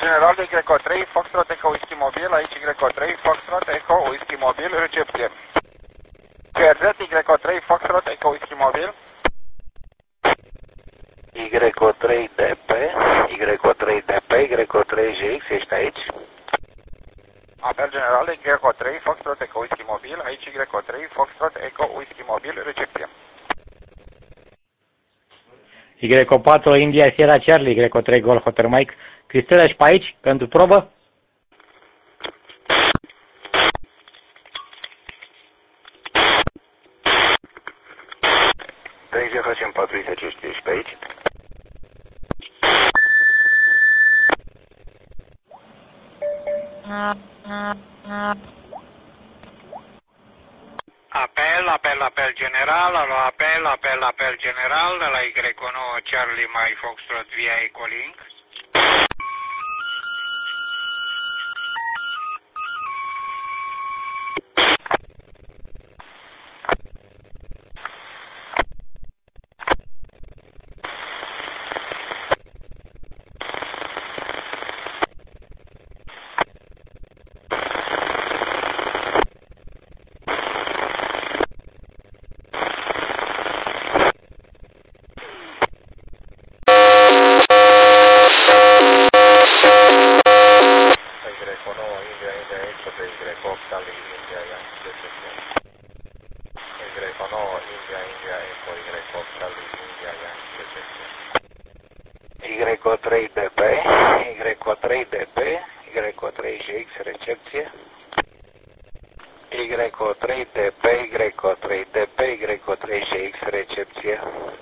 general de Greco 3, Foxtrot Echo Whisky Mobil, aici Greco 3, Foxtrot Echo Whisky Mobil, recepție. QRZ, Greco 3, Foxtrot Echo Whisky Mobil. Y3DP, Y3DP, Y3GX, ești aici? Apel general de Greco 3, Foxtrot Echo Whisky Mobil, aici Greco 3, Foxtrot Echo Whisky Mobil, recepție. Y4 India Sierra Charlie, Y3 Golf Hotel Mike. Cristel, ești pe aici pentru probă? Trebuie să facem 40, ești pe aici? Apel general, alo, apel general de la Y9 Charlie Mike Foxtrot via Ecolink. Y3DP, Y3DP, Y3GX, recepție. Y3DP, Y3DP, Y3GX, recepție.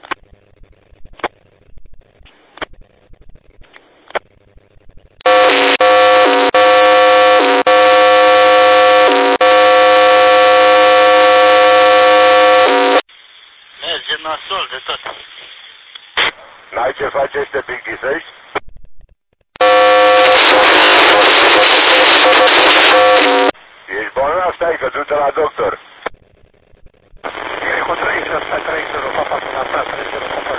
Merge nasol de tot. N-ai ce face să te plictisești? Ești bolnav, stai că du-te la doctor. Greco 3, 30, papa, papa, 30, papa,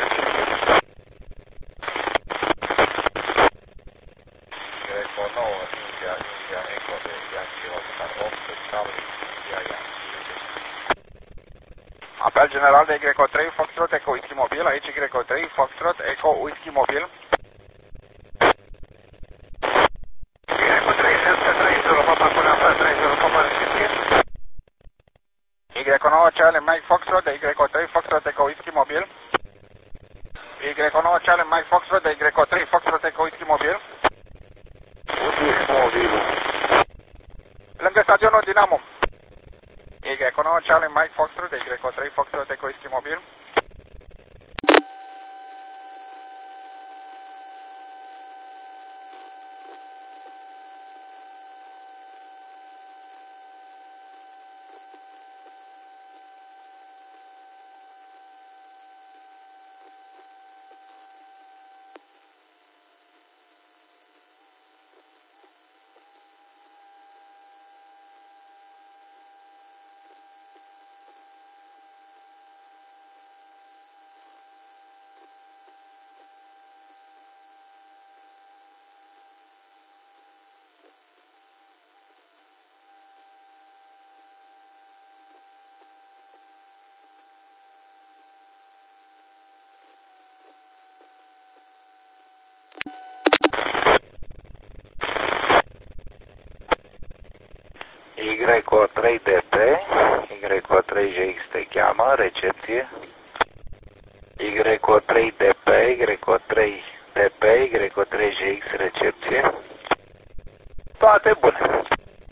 Greco 9, India, Echo, Yankee, Oscar 8, Charlie, India. Apel general de Greco 3, Foxtrot Echo Whisky Mobil, aici Greco 3, Foxtrot Echo Whisky Mobil. Greco 3, 30, papa, 30, papa, Y9 Charlie Mike Foxtrot de Y3 Foxtrot Echo Whisky Mobil. Y9 Charlie Mike Foxtrot de Y3 Foxtrot Echo Whisky Mobil. Unde ești mobilul? Lângă stadionul Dinamo. Y9 Charlie Mike Foxtrot de Y3 Foxtrot Echo Whisky Mobil. Y3DP, Y3GX te cheamă, recepție. Y3DP, Y3DP, Y3GX, recepție. Toate bune.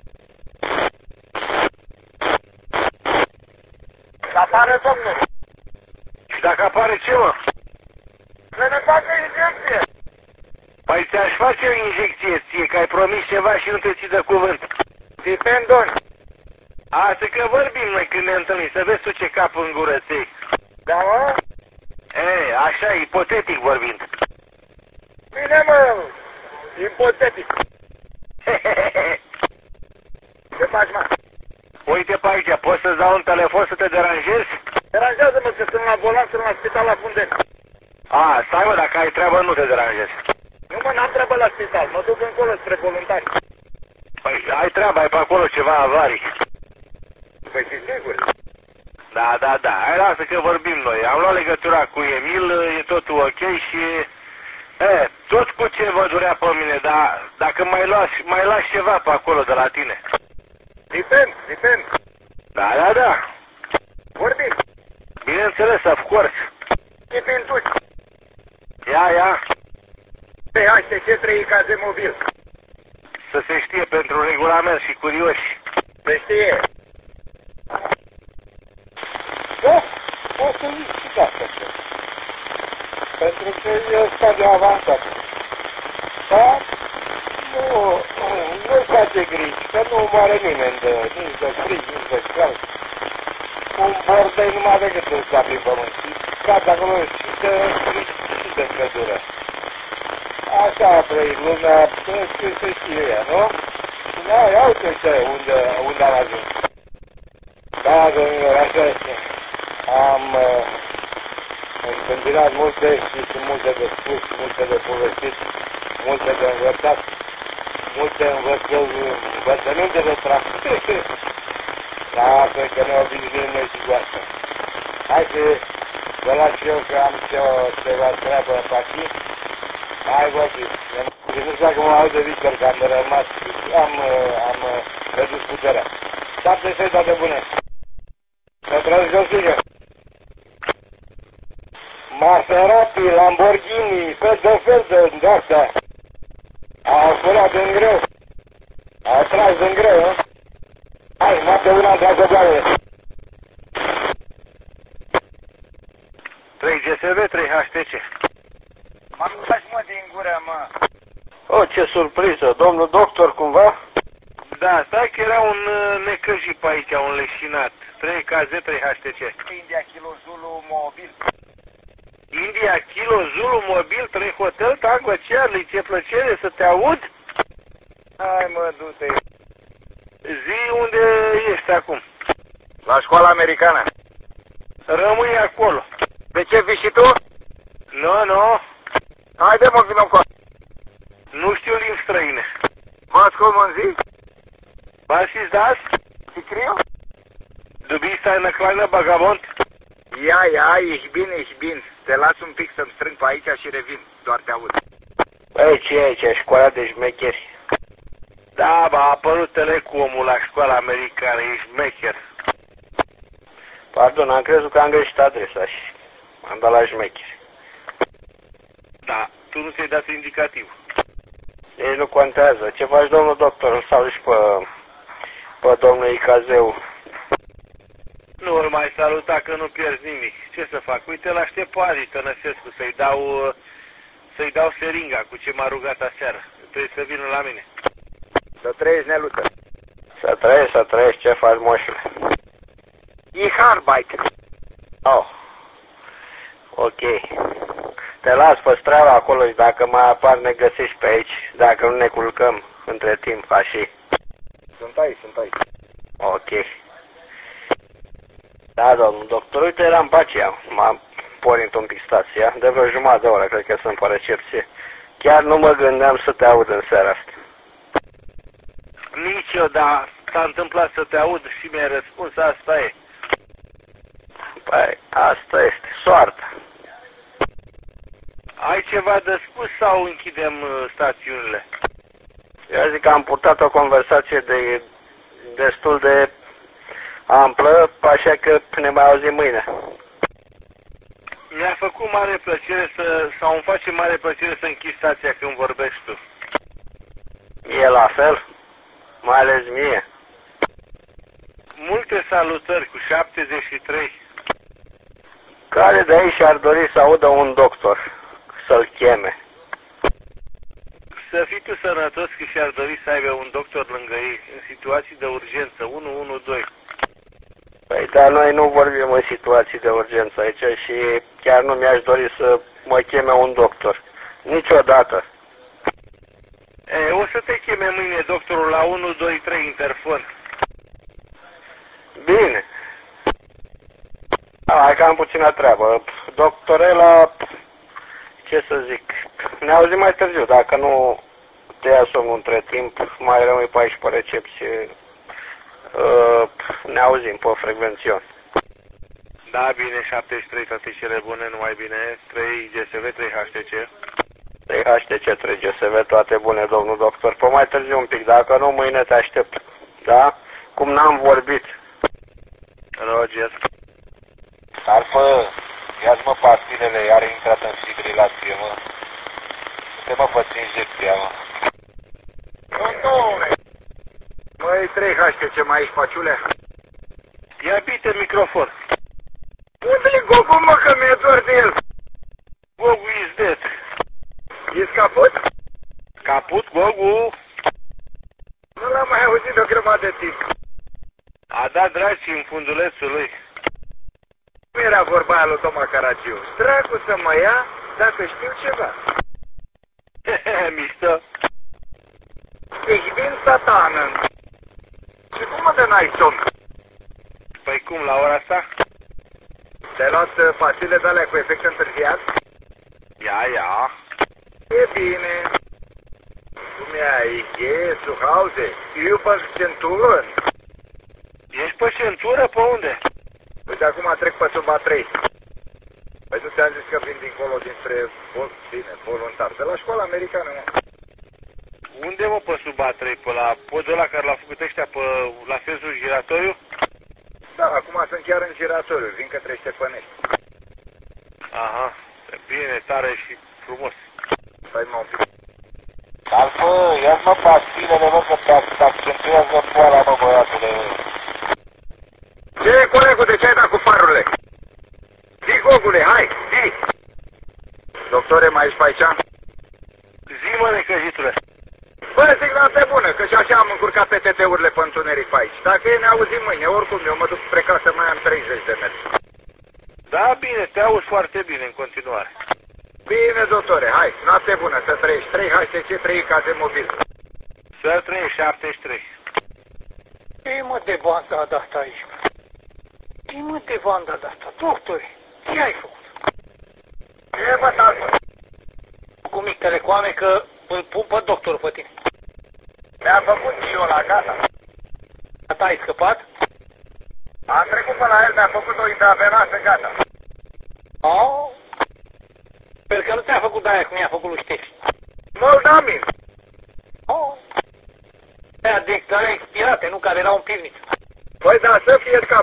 apare, domnul. Și dacă apare ce, mă? Să ne facă injecție. Păi ți-aș face o injecție ție, că ai promis ceva și nu te ții de cuvânt. Dipendon. Asta că vorbim noi când ne întâlnim, să vezi tu ce cap în gură ții. Da, mă? E, așa, ipotetic vorbind. Bine, mă, ipotetic. Ce faci, mă? Uite pe aici, poți să-ți dau un telefon să te deranjezi? Deranjează-mă că sunt la volan, sunt la spital la Fundeni. A, stai mă, dacă ai treabă nu te deranjezi. Nu mă, n-am treabă la spital, mă duc încolo spre voluntari. Păi ai treaba, ai pe acolo ceva avarii. Păi fi sigur. Da, hai lasă că vorbim noi. Am luat legătura cu Emil, e totul ok și... tot cu ce vă durea pe mine, dar dacă mai lași ceva pe acolo de la tine. Depend. Da. Vorbim. Bineînțeles, of course. Depend tu. Ia. Pe HTC 3KZ mobil. Să se știe pentru regulament și curioși. Se știe. Da, o să zic și de asta. Pentru că e stadiu avansat. Dar nu face griji, că nu moare nimeni nici de frig, nici de cald. Un bordei numai decât în sapi în pământ. Și stați acolo și de frig și de cădură. Așa a trăit lumea, să știe ea, nu? Da, ia uite unde am ajuns. Da, domnilor, așa este. Am întâmpinat multe și sunt multe de spus, multe de povestit, multe de învățat, multe învățăminte de tras. Da, cred că ne obișnuim noi și cu asta. Hai să vă las și eu că am ceva treabă pe aici. Hai, Gogi, nu știu dacă mă aude Victor, că am rămas, am redus puterea. 76 toate bune. Să trăiesc Gosigă. Maserati, Lamborghini, fel de astea. Au furat în greu. Au tras în greu, nu? Hai, noapte una, dragă doamne. 3 GSV, 3 HTC. M-am luat mă din gură, mă. Ce surpriză, domnul doctor, cumva? Da, stai că era un necăjit pe aici, un leșinat. 3 KZ, 3 HTC. India Kilo Zulu mobil. India Kilo Zulu mobil, 3 hotel, Tango Charlie, ce plăcere să te aud. Hai, mă, du-te. Zi unde ești acum. La școala americană. Rămâi acolo. De ce vii și tu? Nu. Haide, mă, vină cu. Nu știu limbi străine. Was kommen Sie? Was ist das? Sie Krio? Du bist eine kleine Vagabond? Ia, ich bin. Te las un pic să-mi strâng pe aici și revin. Doar te aud. Băi, ce e aici? Școala de șmecheri. Da, a apărut telecomul la școala americană, ești șmecher. Pardon, am crezut că am greșit adresa și am dat la șmecheri. Da, tu nu ți-ai dat indicativ. Ei nu contează. Ce faci, domnul doctor? Îl salut și pe domnul Icazeu. Nu îl mai saluta că nu pierzi nimic. Ce să fac? Uite, l-aștept pe Adi Tănăsescu să-i dau seringa cu ce m-a rugat aseară. Trebuie să vină la mine. Să trăiești, Neluță. Să trăiești. Ce faci, moșule? Ich arbeite. Oh. Ok. Te las pe strava acolo și dacă mai apar ne găsești pe aici. Dacă nu ne culcăm între timp, așa. Sunt aici. Ok. Da, domnul doctor, uite, eram pe aceea. M-am pornit un pic stația. De vreo jumătate de oră, cred că sunt pe recepție. Chiar nu mă gândeam să te aud în seara asta. Nici eu, dar s-a întâmplat să te aud și mi-ai răspuns, asta e. Păi, asta este soarta. Ai ceva de spus sau închidem stațiunile? Eu zic că am purtat o conversație destul de amplă, așa că ne mai auzim mâine. Mi-a făcut mare plăcere sau îmi face mare plăcere să închid stația când vorbești tu. E la fel, mai ales mie. Multe salutări cu 73. Care de aici ar dori să audă un doctor, să-l cheme? Să fii tu sănătos că și-ar dori să aibă un doctor lângă ei, în situații de urgență, 112. Păi, dar noi nu vorbim în situații de urgență aici și chiar nu mi-aș dori să mă cheme un doctor. Niciodată. O să te cheme mâine doctorul la 123 interfon. Bine. Hai că am puțină treabă. Doctorela, ce să zic, Ne auzim mai târziu, dacă nu te ia somnul între timp, mai rămâi pe aici pe recepție. Ne auzim pe frecvențion. Da, bine, 73, toate cele bune, numai bine, 3 GSV, 3 HTC. 3 HTC, 3 GSV, toate bune, domnul doctor. Pe mai târziu un pic, dacă nu, mâine te aștept. Da? Cum n-am vorbit. Roger. Alfă, ia-ți mă pastilele, iar intrat în fibrilație, mă. Te mă făți injecția, mă. Domnule! Măi, 3 HTC mai aici, paciule? Ia bite microfon. Unde-i Gogu, mă, că mi-e dor de el? Gogu is dead. Ești caput? Caput, Gogu? Nu l-am mai auzit de o grămadă de timp. A dat draci în fundulețul lui. Nu era vorba aia lui Toma Caragiu. Dracu să mă ia dacă știu ceva. Mișto. Ich bin satană. Și cum mă dă n-ai somn? Păi cum, la ora asta? Te-ai luat pastile de alea cu efect întârziat? Ia. E bine. Cum e aici? E zu Hause. Über Centură. Ești pe centură? Pe unde? Uite, acum trec pe sub A3. Păi nu ți-am zis că vin dincolo dinspre, voluntar. De la școala americană, mă. Unde, mă, pe sub A3? Pe la podul ăla care l-a făcut ăștia la sensul giratoriu? Da, acum sunt chiar în giratoriu. Vin către Ștefănești. Aha. Bine, tare și frumos. Stai mă un pic. Alfă, ia-ți mă pastilele, mă, că te accentuează boala, mă, băiatule. Ce e, colegul, de ce ai dat cu farurile? Zi, Gogule, hai, zi! Doctore, mai ești pe aici? Zi, mă, necăjitule. Bă, zic la asta bună, că și așa am încurcat pe TT-urile pe întuneric pe aici. Dacă e, ne auzim mâine, oricum eu mă duc spre casă, mai am 30 de metri. Da, bine, te auzi foarte bine în continuare. Bine, doctore, hai, noapte bună, să trăiești. 3 HTC, 3 caze mobil. Să trăiești 73. Ce mă de banda de asta aici? Ce mă de banda de asta? Doctore, ce ai făcut? Ce bă, talpă? Cu mic telecoame că îl pun pe doctorul pe tine. Mi-am făcut eu la gata. Ta ai scăpat? Am trecut pe la el, mi-a făcut o intravenasă, gata. Oh. Sper că nu ți-a făcut de aia cum i-a făcut lui Ștefi. Moldamin. Oh. Aia de expirate, nu, care erau în pivniță. Păi da, să fie ca